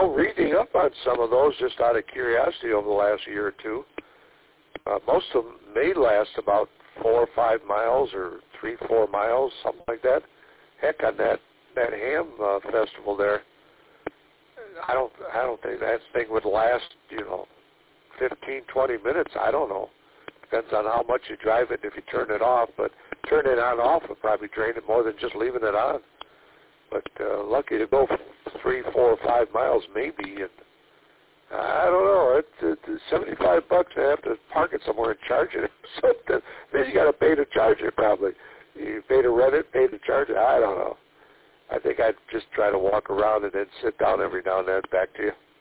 Well, reading up on some of those just out of curiosity over the last year or two, most of them may last about 4 or 5 miles or 3, 4 miles, something like that. Heck, on that ham festival there, I don't think that thing would last, 15, 20 minutes. I don't know. Depends on how much you drive it if you turn it off. But turning it on and off would probably drain it more than just leaving it on. But lucky to go 3, 4, or 5 miles maybe. And I don't know. It's $75. I have to park it somewhere and charge it. Something. Then you got to pay to charge it probably. You pay to rent it, pay to charge it. I don't know. I think I'd just try to walk around and then sit down every now and then. Back to you.